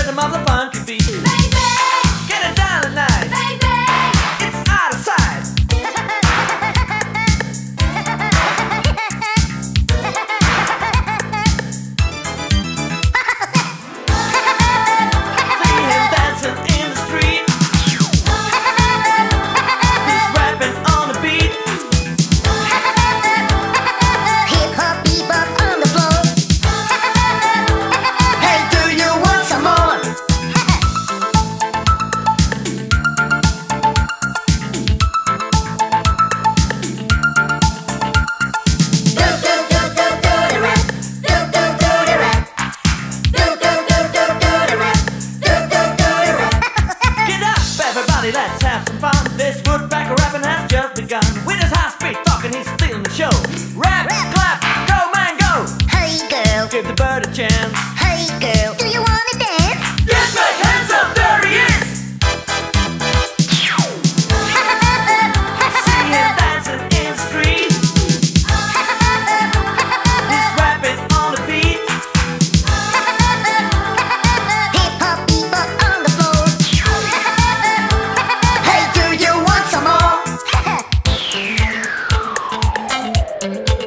rhythm of the funky beat. Baby, Get it down tonight. baby. It's out of sight. See him dancing in the street. He's rapping on the beat. Hip hop, bebop on the floor. Hey, do you want some more? Do do do do do the rap. Do do do the rap. Do do do do do the rap. Do do do the rap. Get up, everybody, let's have some fun. This woodpecker rapping has just begun. With his high speed talking, he's stealing the show. Rap, clap, go man, go. Hey girl, Give the bird a chance. hey girl, do you wanna dance? Get back, hands up, there he is. See him dancing in the street. He's rapping on the beat. Hip hop, bebop on the floor. Hey, do you want some more?